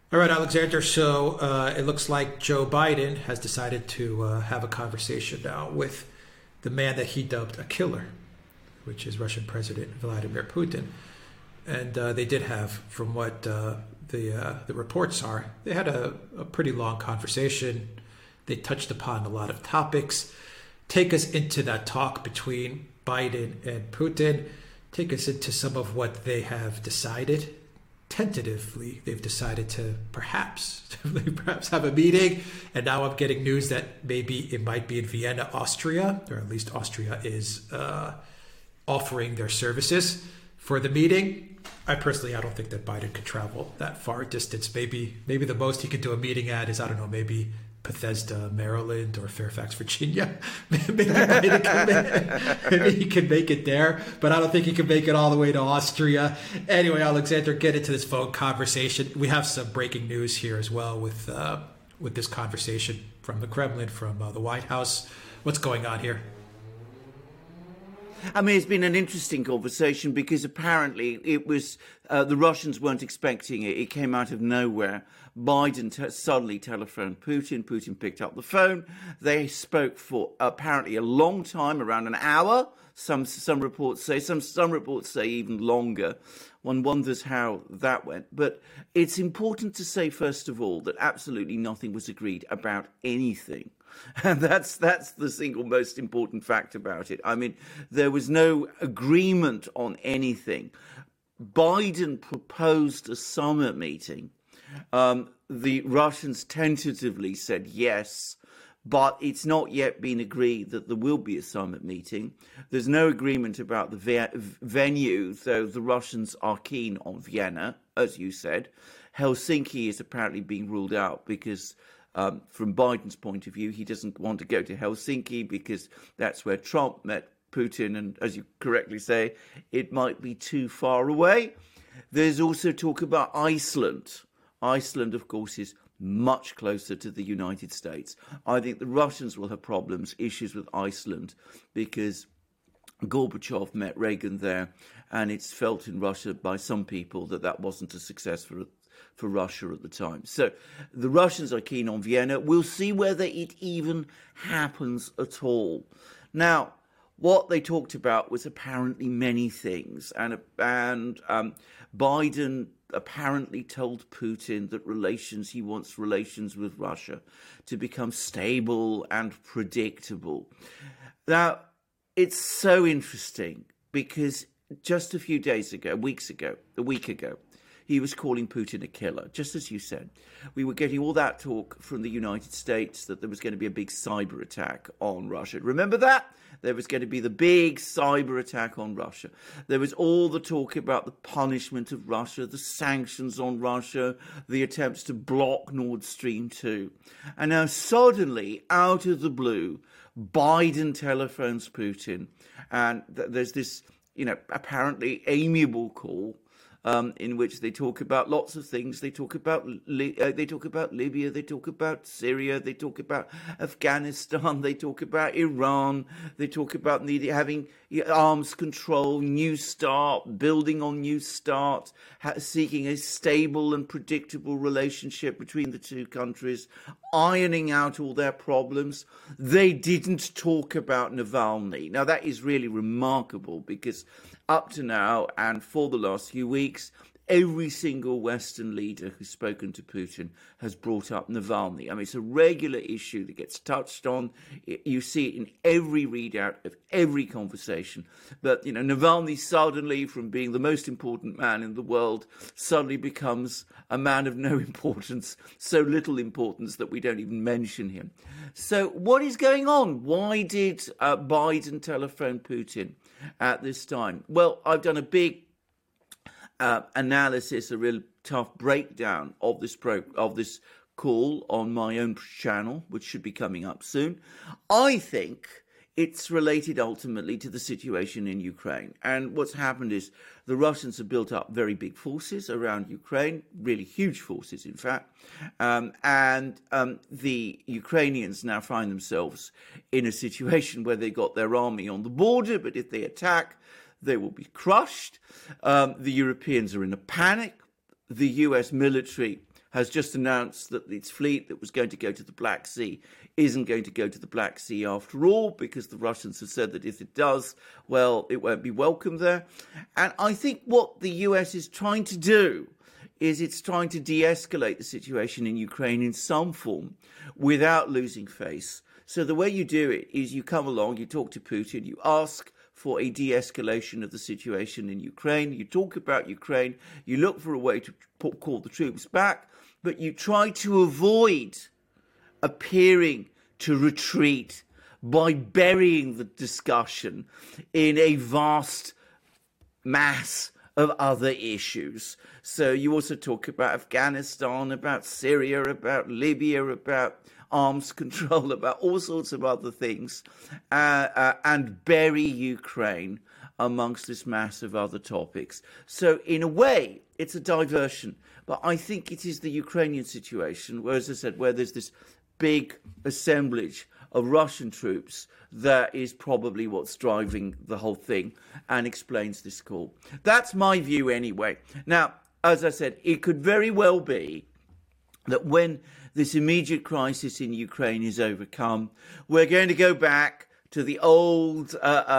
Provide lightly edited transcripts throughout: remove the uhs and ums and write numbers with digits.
All right, Alexander. So it looks like Joe Biden has decided to have a conversation now with the man that he dubbed a killer, which is Russian President Vladimir Putin. And they did have, from what the reports are, they had a pretty long conversation. They touched upon a lot of topics. Take us into that talk between Biden and Putin. Take us into some of what they have decided. Tentatively, they've decided to perhaps have a meeting, and now I'm getting news that maybe it might be in Vienna, Austria, or at least Austria is offering their services for the meeting. I don't think that Biden could travel that far distance. Maybe the most he could do a meeting at is, I don't know, maybe Bethesda, Maryland, or Fairfax, Virginia. Maybe he can make it there, but I don't think he can make it all the way to Austria. Anyway, Alexander, get into this phone conversation. We have some breaking news here as well with this conversation from the Kremlin, from the White House. What's going on here? I mean, it's been an interesting conversation because apparently it was the Russians weren't expecting it. It came out of nowhere. Biden suddenly telephoned Putin. Putin picked up the phone. They spoke for apparently a long time, around an hour. Some reports say, some reports say even longer. One wonders how that went. But it's important to say, first of all, that absolutely nothing was agreed about anything. And that's the single most important fact about it. I mean, there was no agreement on anything. Biden proposed a summit meeting. The Russians tentatively said yes, but it's not yet been agreed that there will be a summit meeting. There's no agreement about the venue, though the Russians are keen on Vienna, as you said. Helsinki is apparently being ruled out because from Biden's point of view, he doesn't want to go to Helsinki because that's where Trump met Putin. And as you correctly say, it might be too far away. There's also talk about Iceland. Iceland, of course, is much closer to the United States. I think the Russians will have issues with Iceland, because Gorbachev met Reagan there, and it's felt in Russia by some people that wasn't a success for Russia at the time. So the Russians are keen on Vienna. We'll see whether it even happens at all. Now, what they talked about was apparently many things, and Biden apparently told Putin that he wants relations with Russia to become stable and predictable. Now, it's so interesting because just a week ago, he was calling Putin a killer, just as you said. We were getting all that talk from the United States that there was going to be a big cyber attack on Russia. Remember that? There was going to be the big cyber attack on Russia. There was all the talk about the punishment of Russia, the sanctions on Russia, the attempts to block Nord Stream 2. And now suddenly, out of the blue, Biden telephones Putin, and there's this, apparently amiable call in which they talk about lots of things. They talk about Libya, they talk about Syria, they talk about Afghanistan, they talk about Iran, they talk about having arms control, New Start, building on New Start, seeking a stable and predictable relationship between the two countries, ironing out all their problems. They didn't talk about Navalny. Now, that is really remarkable because up to now and for the last few weeks, every single Western leader who's spoken to Putin has brought up Navalny. I mean, it's a regular issue that gets touched on. You see it in every readout of every conversation. But, Navalny suddenly, from being the most important man in the world, suddenly becomes a man of no importance, so little importance that we don't even mention him. So what is going on? Why did Biden telephone Putin at this time? Well, I've done a big analysis, a real tough breakdown of this call on my own channel, which should be coming up soon. I think it's related ultimately to the situation in Ukraine. And what's happened is the Russians have built up very big forces around Ukraine, really huge forces, in fact. And the Ukrainians now find themselves in a situation where they got their army on the border, but if they attack, they will be crushed. The Europeans are in a panic. The US military has just announced that its fleet that was going to go to the Black Sea isn't going to go to the Black Sea after all, because the Russians have said that if it does, well, it won't be welcome there. And I think what the US is trying to do is it's trying to de-escalate the situation in Ukraine in some form without losing face. So the way you do it is you come along, you talk to Putin, you ask for a de-escalation of the situation in Ukraine, you talk about Ukraine, you look for a way to call the troops back, but you try to avoid appearing to retreat by burying the discussion in a vast mass of other issues. So you also talk about Afghanistan, about Syria, about Libya, about arms control, about all sorts of other things, and bury Ukraine amongst this mass of other topics. So in a way, it's a diversion. But I think it is the Ukrainian situation, where, as I said, where there's this big assemblage of Russian troops that is probably what's driving the whole thing and explains this call. That's my view anyway. Now, as I said, it could very well be that when this immediate crisis in Ukraine is overcome, we're going to go back to the old,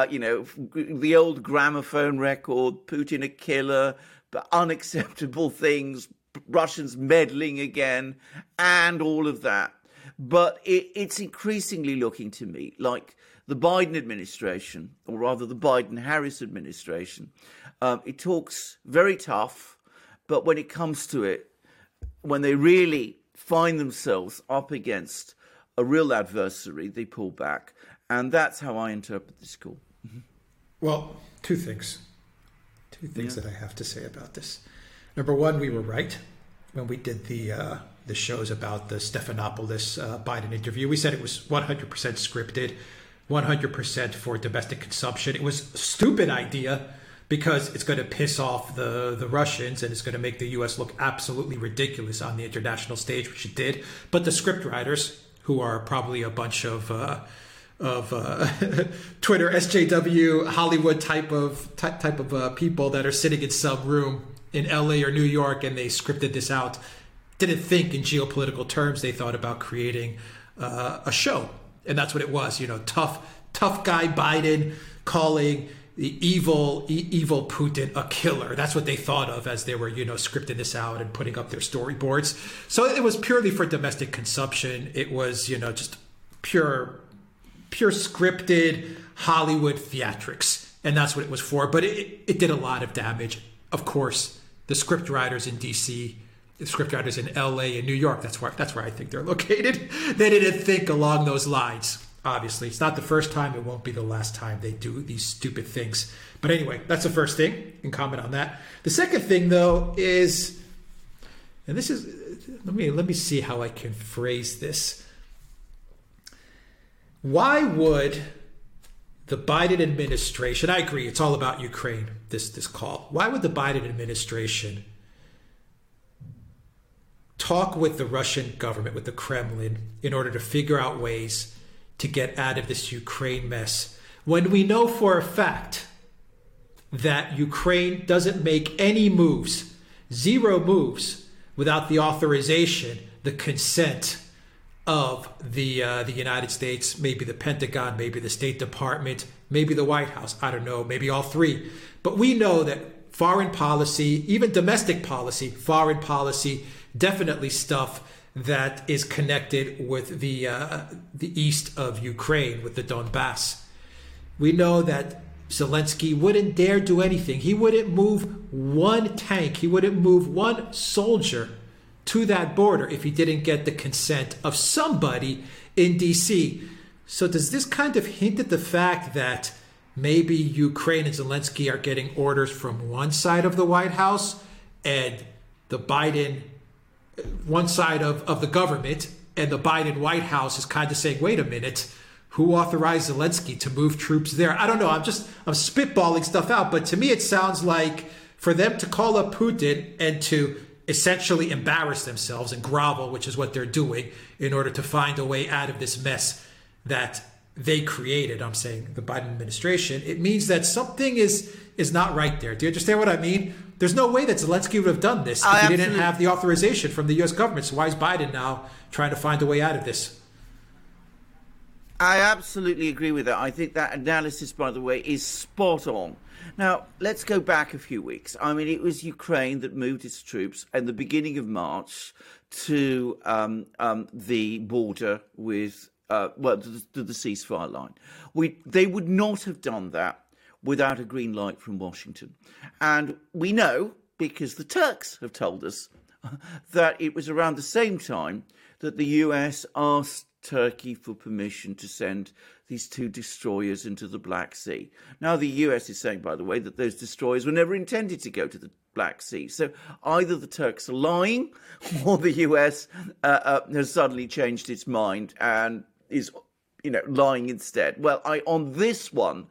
the old gramophone record, Putin a killer, but unacceptable things, Russians meddling again, and all of that. But it's increasingly looking to me like the Biden administration, or rather the Biden-Harris administration. It talks very tough, but when it comes to it, when they really find themselves up against a real adversary, they pull back. And that's how I interpret this call. Mm-hmm. Well, two things that I have to say about this. Number one, we were right when we did the shows about the Stephanopoulos Biden interview. We said it was 100% scripted, 100% for domestic consumption. It was a stupid idea because it's going to piss off the Russians and it's going to make the U.S. look absolutely ridiculous on the international stage, which it did. But the script writers, who are probably a bunch of Twitter, SJW, Hollywood type of people that are sitting in some room in LA or New York, and they scripted this out, didn't think in geopolitical terms. They thought about creating a show, and that's what it was. Tough guy Biden calling the evil Putin a killer. That's what they thought of as they were, scripting this out and putting up their storyboards. So it was purely for domestic consumption. It was, just pure scripted Hollywood theatrics, and that's what it was for. But it did a lot of damage. Of course, the script writers in DC, the script writers in LA and New York, that's where I think they're located. They didn't think along those lines. Obviously, it's not the first time. It won't be the last time they do these stupid things. But anyway, that's the first thing. You can comment on that. The second thing, though, is, and this is, let me see how I can phrase this. Why would the Biden administration, I agree, it's all about Ukraine, this call. Why would the Biden administration talk with the Russian government, with the Kremlin, in order to figure out ways to get out of this Ukraine mess, when we know for a fact that Ukraine doesn't make any moves, zero moves, without the authorization, the consent of the United States, maybe the Pentagon, maybe the State Department, maybe the White House, I don't know, maybe all three. But we know that foreign policy, even domestic policy, foreign policy, definitely stuff that is connected with the east of Ukraine, with the Donbass. We know that Zelensky wouldn't dare do anything. He wouldn't move one tank. He wouldn't move one soldier to that border if he didn't get the consent of somebody in DC. So does this kind of hint at the fact that maybe Ukraine and Zelensky are getting orders from one side of the White House and the Biden, one side of the government, and the Biden White House is kind of saying, wait a minute, who authorized Zelensky to move troops there? I don't know. I'm spitballing stuff out. But to me, it sounds like for them to call up Putin and to essentially embarrass themselves and grovel, which is what they're doing, in order to find a way out of this mess that they created, I'm saying the Biden administration, it means that something is not right there. Do you understand what I mean? There's no way that Zelensky would have done this if he didn't have the authorization from the U.S. government. So why is Biden now trying to find a way out of this? I absolutely agree with that. I think that analysis, by the way, is spot on. Now, let's go back a few weeks. I mean, it was Ukraine that moved its troops at the beginning of March to the border with, to the ceasefire line. They would not have done that without a green light from Washington. And we know, because the Turks have told us, that it was around the same time that the US asked Turkey for permission to send these 2 destroyers into the Black Sea. Now, the US is saying, by the way, that those destroyers were never intended to go to the Black Sea. So either the Turks are lying or the US has suddenly changed its mind and is, lying instead. Well, on this one,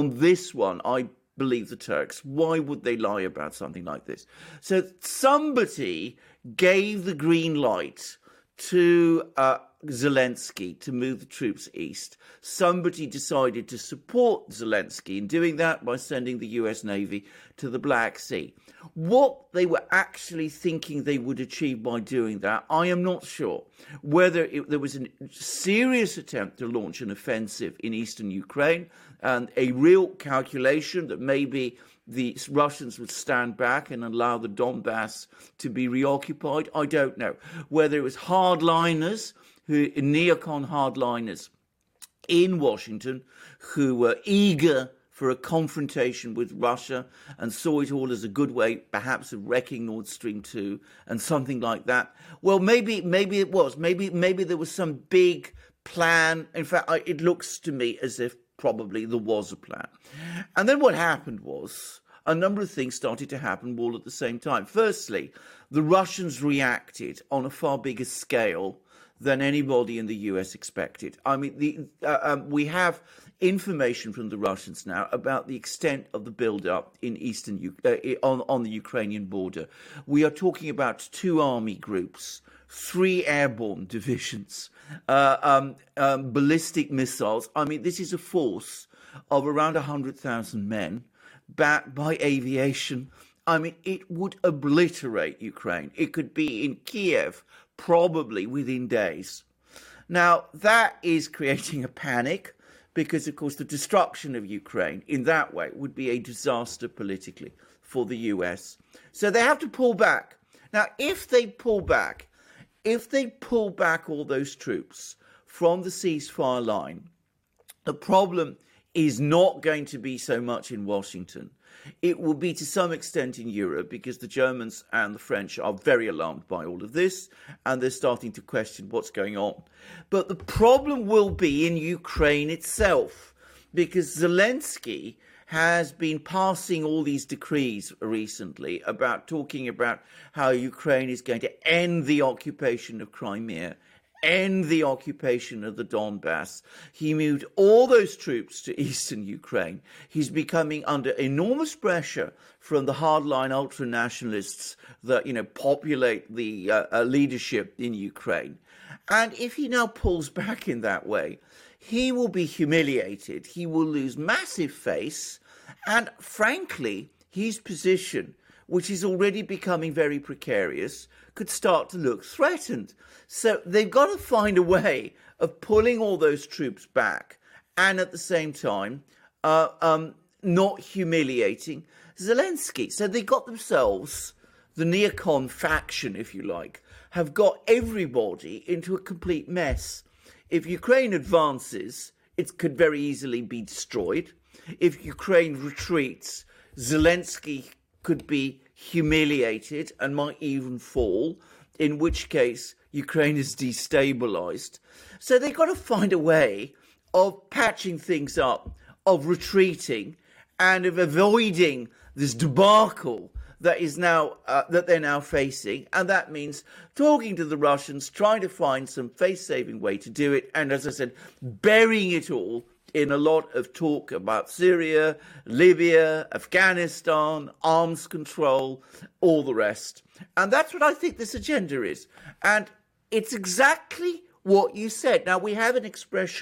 I believe the Turks. Why would they lie about something like this? So somebody gave the green light to Zelensky to move the troops east. Somebody decided to support Zelensky in doing that by sending the US Navy to the Black Sea. What they were actually thinking they would achieve by doing that, I am not sure. Whether there was a serious attempt to launch an offensive in eastern Ukraine and a real calculation that maybe the Russians would stand back and allow the Donbass to be reoccupied, I don't know. Whether it was hardliners, neocon hardliners in Washington who were eager for a confrontation with Russia and saw it all as a good way, perhaps, of wrecking Nord Stream 2 and something like that. Well, maybe it was. Maybe there was some big plan. In fact, it looks to me as if probably there was a plan. And then what happened was a number of things started to happen all at the same time. Firstly, the Russians reacted on a far bigger scale than anybody in the US expected. I mean, we have information from the Russians now about the extent of the build-up in on the Ukrainian border. We are talking about 2 army groups, 3 airborne divisions, ballistic missiles. I mean, this is a force of around 100,000 men backed by aviation. I mean, it would obliterate Ukraine. It could be in Kiev probably within days. Now, that is creating a panic because, of course, the destruction of Ukraine in that way would be a disaster politically for the US. So they have to pull back. Now, if they pull back all those troops from the ceasefire line, the problem is not going to be so much in Washington. It will be to some extent in Europe because the Germans and the French are very alarmed by all of this and they're starting to question what's going on. But the problem will be in Ukraine itself because Zelensky has been passing all these decrees recently talking about how Ukraine is going to end the occupation of Crimea, end the occupation of the Donbass. He moved all those troops to eastern Ukraine. He's becoming under enormous pressure from the hardline ultra-nationalists that, populate the leadership in Ukraine. And if he now pulls back in that way, he will be humiliated. He will lose massive face. And frankly, his position, which is already becoming very precarious, could start to look threatened. So they've got to find a way of pulling all those troops back and at the same time not humiliating Zelensky. So they got themselves, the neocon faction, if you like, have got everybody into a complete mess. If Ukraine advances, it could very easily be destroyed. If Ukraine retreats, Zelensky could be humiliated and might even fall, in which case Ukraine is destabilized. So they've got to find a way of patching things up, of retreating, and of avoiding this debacle that is now that they're now facing. And that means talking to the Russians, trying to find some face-saving way to do it, and as I said, burying it all in a lot of talk about Syria, Libya, Afghanistan, arms control, all the rest. And that's what I think this agenda is. And it's exactly what you said. Now, we have an expression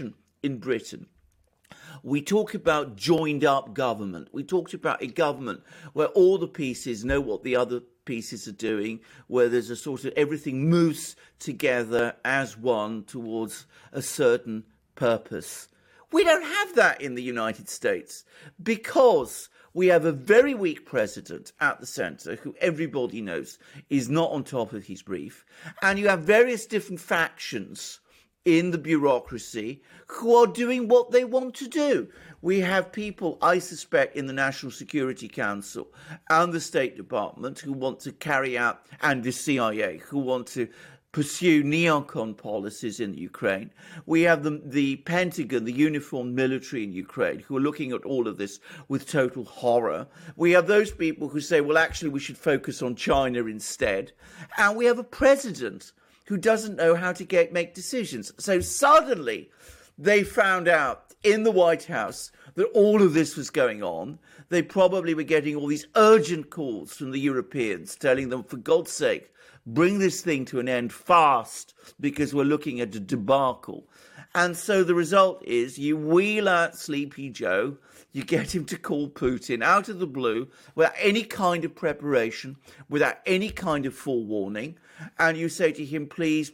in Britain. We talk about joined up government. We talked about a government where all the pieces know what the other pieces are doing, where there's a sort of everything moves together as one towards a certain purpose. We don't have that in the United States because we have a very weak president at the centre who everybody knows is not on top of his brief. And you have various different factions in the bureaucracy who are doing what they want to do. We have people, I suspect, in the National Security Council and the State Department who want to carry out, and the CIA, who want to pursue neocon policies in Ukraine. We have the Pentagon, the uniformed military in Ukraine, who are looking at all of this with total horror. We have those people who say, well, actually, we should focus on China instead. And we have a president who doesn't know how to make decisions. So suddenly they found out in the White House that all of this was going on. They probably were getting all these urgent calls from the Europeans telling them, for God's sake, bring this thing to an end fast because we're looking at a debacle. And so the result is you wheel out Sleepy Joe, you get him to call Putin out of the blue without any kind of preparation, without any kind of forewarning, and you say to him, please,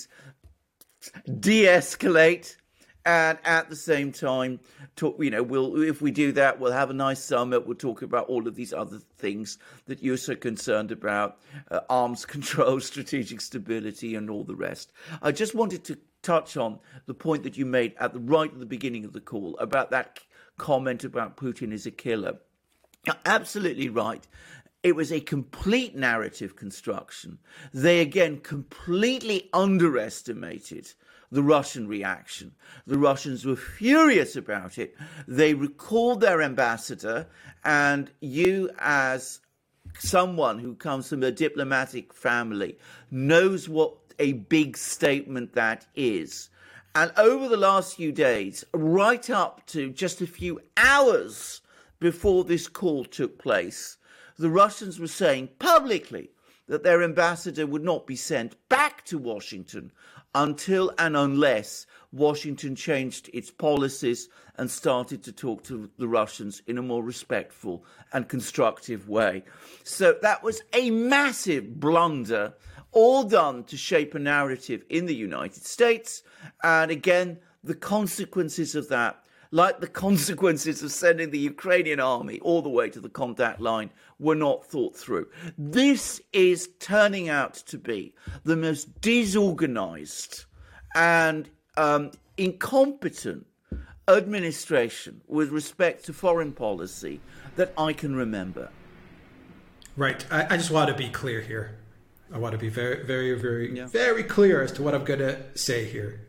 de-escalate. And at the same time, if we do that, we'll have a nice summit. We'll talk about all of these other things that you're so concerned about, arms control, strategic stability, and all the rest. I just wanted to touch on the point that you made right at the beginning of the call about that comment about Putin is a killer. You're absolutely right. It was a complete narrative construction. They, again, completely underestimated the Russian reaction. The Russians were furious about it. They recalled their ambassador, and you, as someone who comes from a diplomatic family, knows what a big statement that is. And over the last few days, right up to just a few hours before this call took place, the Russians were saying publicly that their ambassador would not be sent back to Washington until and unless Washington changed its policies and started to talk to the Russians in a more respectful and constructive way. So that was a massive blunder, all done to shape a narrative in the United States. And again, the consequences of that, like the consequences of sending the Ukrainian army all the way to the contact line, were not thought through. This is turning out to be the most disorganized and incompetent administration with respect to foreign policy that I can remember. Right. I just want to be clear here. I want to be very, very, very, very clear as to what I'm going to say here.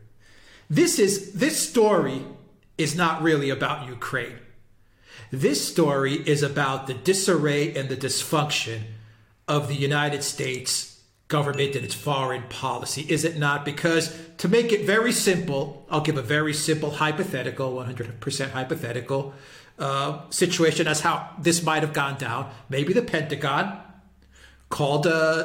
This story is not really about Ukraine. This story is about the disarray and the dysfunction of the United States government and its foreign policy, is it not? Because to make it very simple, I'll give a very simple hypothetical, 100% hypothetical situation as how this might have gone down. Maybe the Pentagon called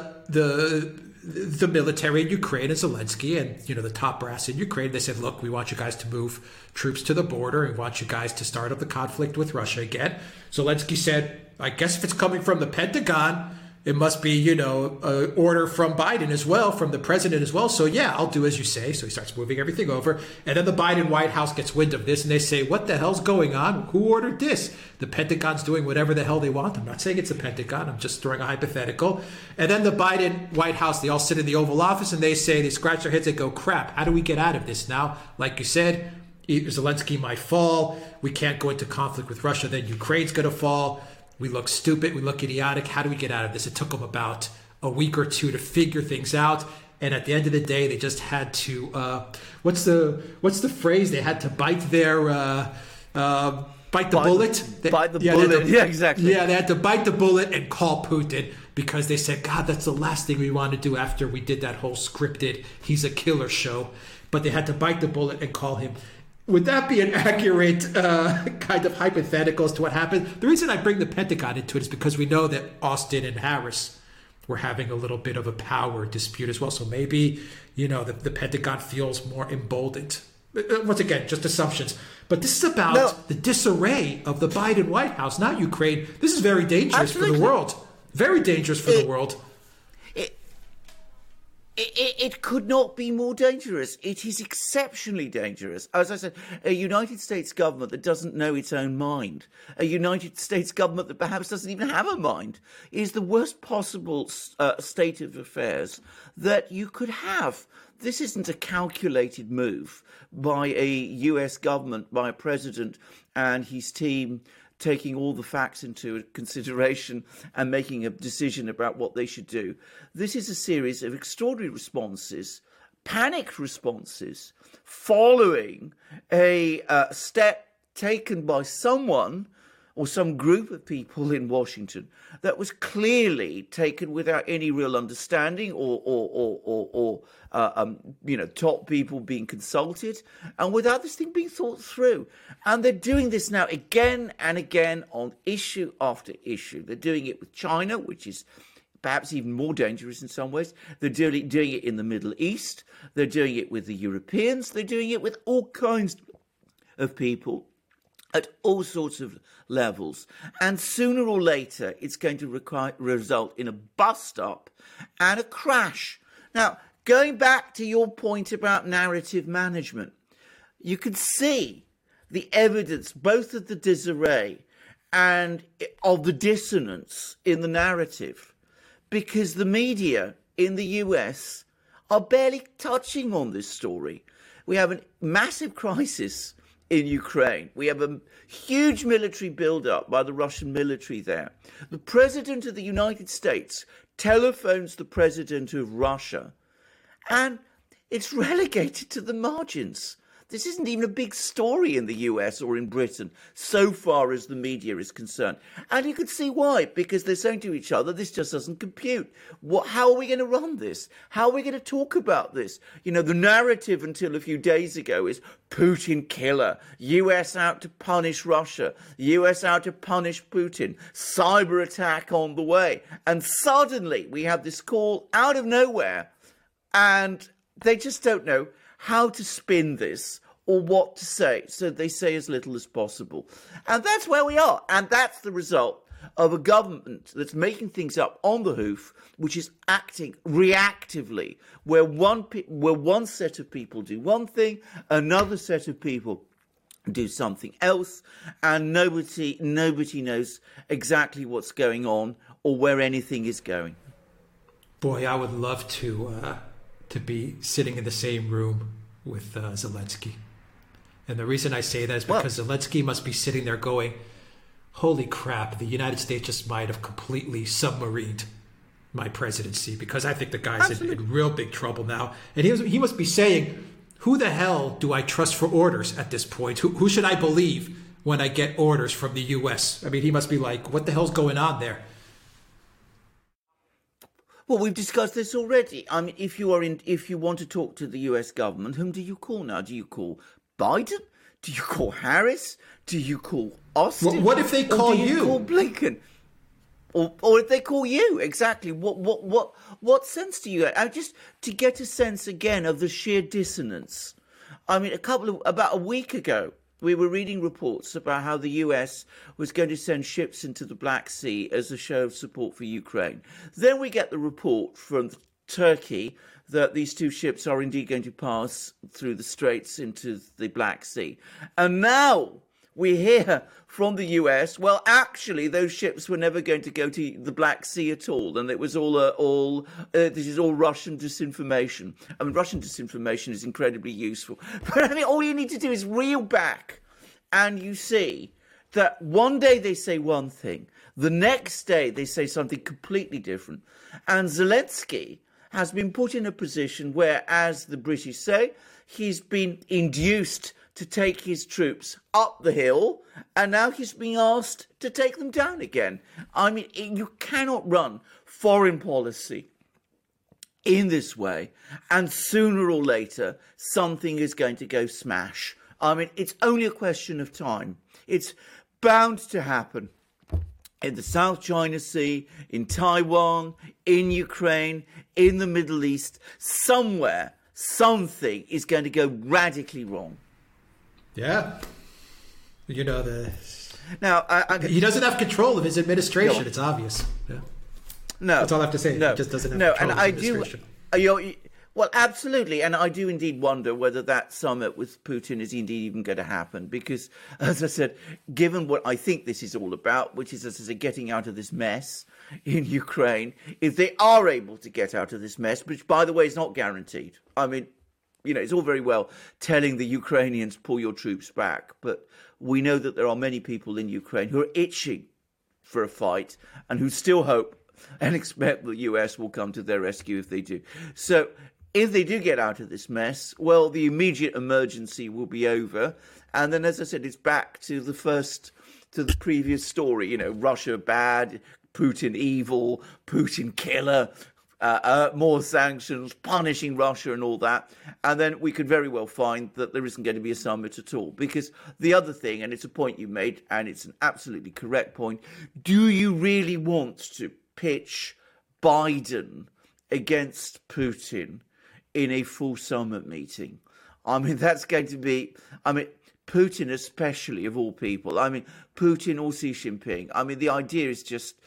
the military in Ukraine and Zelensky and, the top brass in Ukraine. They said, look, we want you guys to move troops to the border and want you guys to start up the conflict with Russia again. Zelensky said, I guess if it's coming from the Pentagon, it must be, an order from Biden as well, from the president as well. So, yeah, I'll do as you say. So he starts moving everything over. And then the Biden White House gets wind of this and they say, what the hell's going on? Who ordered this? The Pentagon's doing whatever the hell they want. I'm not saying it's the Pentagon. I'm just throwing a hypothetical. And then the Biden White House, they all sit in the Oval Office and they scratch their heads and go, crap, how do we get out of this now? Like you said, Zelensky might fall. We can't go into conflict with Russia. Then Ukraine's going to fall. We look stupid. We look idiotic. How do we get out of this? It took them about a week or two to figure things out. And at the end of the day, they just had to, what's the phrase? They had to bite their, bite the bullet. Bite the bullet. Yeah, exactly. Yeah, they had to bite the bullet and call Putin because they said, God, that's the last thing we want to do after we did that whole scripted, he's a killer show. But they had to bite the bullet and call him. Would that be an accurate kind of hypothetical as to what happened? The reason I bring the Pentagon into it is because we know that Austin and Harris were having a little bit of a power dispute as well. So maybe, the Pentagon feels more emboldened Once again, just assumptions. But this is about the disarray of the Biden White House, not Ukraine. This is very dangerous for the world. Very dangerous for the world. It could not be more dangerous. It is exceptionally dangerous. As I said, a United States government that doesn't know its own mind, a United States government that perhaps doesn't even have a mind, is the worst possible state of affairs that you could have. This isn't a calculated move by a US government, by a president and his team taking all the facts into consideration and making a decision about what they should do. This is a series of extraordinary responses, panicked responses, following a step taken by someone or some group of people in Washington that was clearly taken without any real understanding or top people being consulted, and without this thing being thought through. And they're doing this now again and again on issue after issue. They're doing it with China, which is perhaps even more dangerous in some ways. They're doing it in the Middle East. They're doing it with the Europeans. They're doing it with all kinds of people at all sorts of levels. And sooner or later, it's going to result in a bust-up and a crash. Now, going back to your point about narrative management, you can see the evidence both of the disarray and of the dissonance in the narrative, because the media in the US are barely touching on this story. We have a massive crisis in Ukraine. We have a huge military build-up by the Russian military there. The President of the United States telephones the President of Russia, and it's relegated to the margins. This isn't even a big story in the US or in Britain, so far as the media is concerned. And you can see why, because they're saying to each other, this just doesn't compute. How are we going to run this? How are we going to talk about this? You know, the narrative until a few days ago is Putin killer, US out to punish Russia, US out to punish Putin, cyber attack on the way. And suddenly we have this call out of nowhere, and they just don't know how to spin this or what to say, so they say as little as possible. And that's where we are, and that's the result of a government that's making things up on the hoof, which is acting reactively, where one set of people do one thing, another set of people do something else, and nobody knows exactly what's going on or where anything is going. Boy, I would love to be sitting in the same room with Zelensky. And the reason I say that is because Zelensky must be sitting there going, holy crap, the United States just might have completely submarined my presidency, because I think the guy's in real big trouble now. And he must be saying, who the hell do I trust for orders at this point? Who should I believe when I get orders from the U.S.? I mean, he must be like, what the hell's going on there? Well, we've discussed this already. I mean, if you want to talk to the US government, whom do you call now? Do you call Biden? Do you call Harris? Do you call Austin? What if they call you? Do you call Blinken? Or if they call you, exactly. What sense do you get? Just to get a sense again of the sheer dissonance. I mean, about a week ago, we were reading reports about how the US was going to send ships into the Black Sea as a show of support for Ukraine. Then we get the report from Turkey that these two ships are indeed going to pass through the straits into the Black Sea. And now we hear from the US, well, actually, those ships were never going to go to the Black Sea at all, and it was this is all Russian disinformation. I mean, Russian disinformation is incredibly useful. But I mean, all you need to do is reel back, and you see that one day they say one thing, the next day they say something completely different. And Zelensky has been put in a position where, as the British say, he's been induced to take his troops up the hill, and now he's being asked to take them down again. I mean, you cannot run foreign policy in this way, and sooner or later, something is going to go smash. I mean, it's only a question of time. It's bound to happen. In the South China Sea, in Taiwan, in Ukraine, in the Middle East, somewhere, something is going to go radically wrong. Yeah. You know, Now, he doesn't have control of his administration. It's obvious. Yeah. No. That's all I have to say. No. He just doesn't have control of his administration. Well, absolutely. And I do indeed wonder whether that summit with Putin is indeed even going to happen. Because, as I said, given what I think this is all about, which is, as I said, getting out of this mess in Ukraine, if they are able to get out of this mess, which, by the way, is not guaranteed. I mean, you know, it's all very well telling the Ukrainians, pull your troops back. But we know that there are many people in Ukraine who are itching for a fight and who still hope and expect the US will come to their rescue if they do. So if they do get out of this mess, well, the immediate emergency will be over. And then, as I said, it's back to the previous story, you know, Russia bad, Putin evil, Putin killer, more sanctions, punishing Russia and all that. And then we could very well find that there isn't going to be a summit at all. Because the other thing, and it's a point you made, and it's an absolutely correct point, do you really want to pitch Biden against Putin in a full summit meeting? I mean, that's going to be, Putin especially, of all people. Putin or Xi Jinping. The idea is just,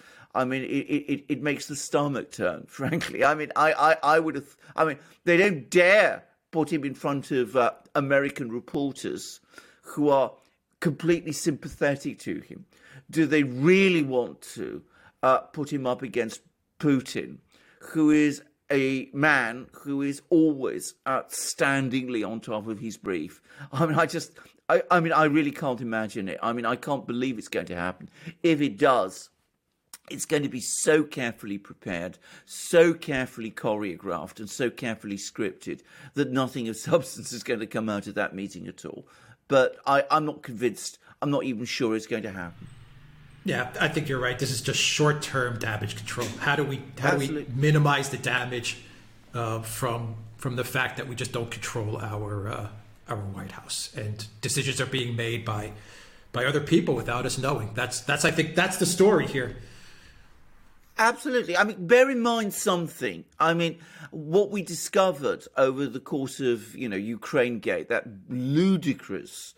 it makes the stomach turn, frankly. I would have, they don't dare put him in front of American reporters who are completely sympathetic to him. Do they really want to put him up against Putin, who is a man who is always outstandingly on top of his brief? I really can't imagine it. I can't believe it's going to happen. If it does, it's going to be so carefully prepared, so carefully choreographed, and so carefully scripted that nothing of substance is going to come out of that meeting at all. But I'm not convinced. I'm not even sure it's going to happen. Yeah, I think you're right. This is just short-term damage control. How do we minimize the damage from the fact that we just don't control our White House, and decisions are being made by other people without us knowing. That's I think that's the story here. Absolutely. Bear in mind something. What we discovered over the course of, Ukraine Gate, that ludicrous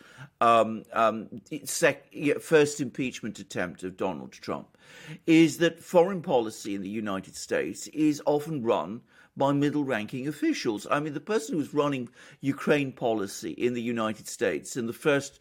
first impeachment attempt of Donald Trump, is that foreign policy in the United States is often run by middle-ranking officials. The person who was running Ukraine policy in the United States in the first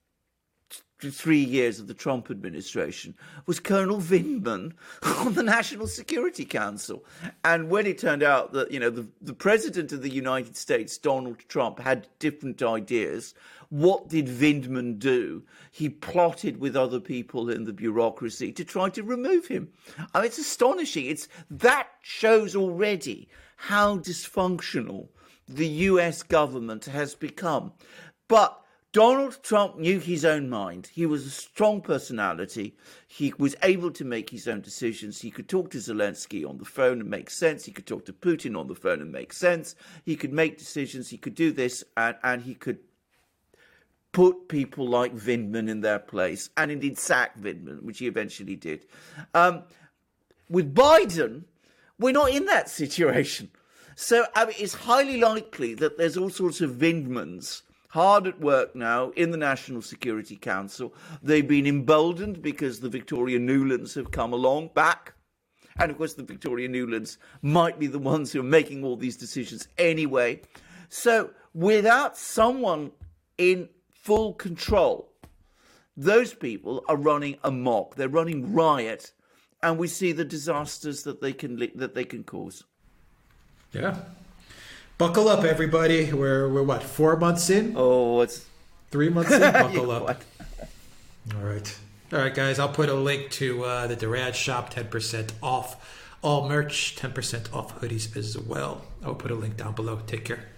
3 years of the Trump administration was Colonel Vindman on the National Security Council. And when it turned out that, the president of the United States, Donald Trump, had different ideas, what did Vindman do? He plotted with other people in the bureaucracy to try to remove him. It's astonishing. That shows already how dysfunctional the US government has become. But Donald Trump knew his own mind. He was a strong personality. He was able to make his own decisions. He could talk to Zelensky on the phone and make sense. He could talk to Putin on the phone and make sense. He could make decisions. He could do this, and he could put people like Vindman in their place, and indeed sack Vindman, which he eventually did. With Biden, we're not in that situation. So it's highly likely that there's all sorts of Vindmans hard at work now in the National Security Council. They've been emboldened because the Victoria Nulands have come along back. And of course, the Victoria Nulands might be the ones who are making all these decisions anyway. So without someone in full control, those people are running amok. They're running riot. And we see the disasters that they can cause. Yeah. Buckle up, everybody. We're what, 4 months in? Oh, it's 3 months in. Buckle up. All right, guys. I'll put a link to the Durad shop, 10% off all merch, 10% off hoodies as well. I'll put a link down below. Take care.